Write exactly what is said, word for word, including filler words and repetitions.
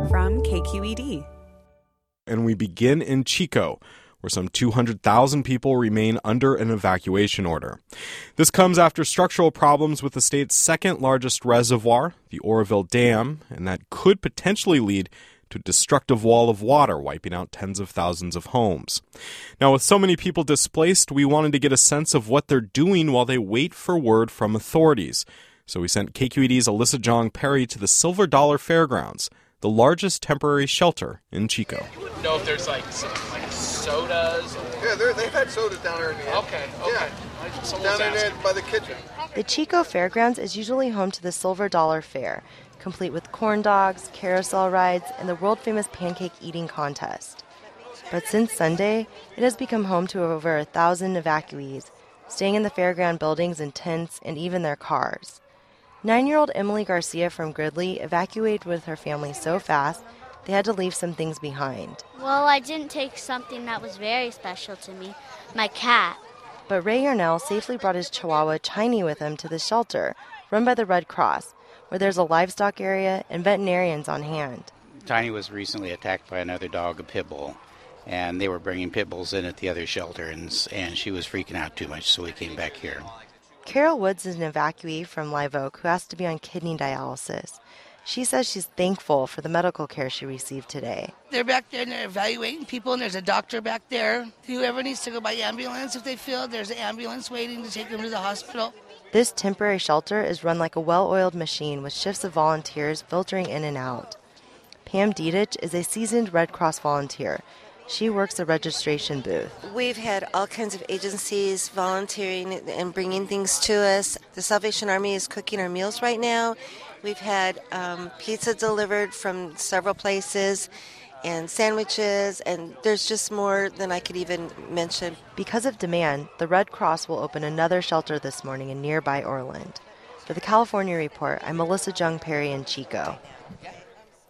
from K Q E D. And we begin in Chico, where some two hundred thousand people remain under an evacuation order. This comes after structural problems with the state's second largest reservoir, the Oroville Dam, and that could potentially lead to a destructive wall of water, wiping out tens of thousands of homes. Now, with so many people displaced, we wanted to get a sense of what they're doing while they wait for word from authorities. So we sent K Q E D's Alyssa Jong Perry to the Silver Dollar Fairgrounds, the largest temporary shelter in Chico. You wouldn't know if there's like some, like sodas or... Yeah, they've had sodas down there in the end. Okay, okay. Yeah. Down in there by the kitchen. The Chico Fairgrounds is usually home to the Silver Dollar Fair, complete with corn dogs, carousel rides, and the world-famous pancake eating contest. But since Sunday, it has become home to over a thousand evacuees, staying in the fairground buildings in tents and even their cars. Nine-year-old Emily Garcia from Gridley evacuated with her family so fast, they had to leave some things behind. Well, I didn't take something that was very special to me, my cat. But Ray Yarnell safely brought his Chihuahua Tiny with him to the shelter, run by the Red Cross, where there's a livestock area and veterinarians on hand. Tiny was recently attacked by another dog, a pit bull, and they were bringing pit bulls in at the other shelter, and, and she was freaking out too much, so we came back here. Carol Woods is an evacuee from Live Oak who has to be on kidney dialysis. She says she's thankful for the medical care she received today. They're back there and they're evaluating people, and there's a doctor back there. Whoever needs to go by ambulance, if they feel there's an ambulance waiting to take them to the hospital. This temporary shelter is run like a well-oiled machine with shifts of volunteers filtering in and out. Pam Dietich is a seasoned Red Cross volunteer. She works the registration booth. We've had all kinds of agencies volunteering and bringing things to us. The Salvation Army is cooking our meals right now. We've had um, pizza delivered from several places and sandwiches, and there's just more than I could even mention. Because of demand, the Red Cross will open another shelter this morning in nearby Orland. For the California Report, I'm Alyssa Jung Perry in Chico.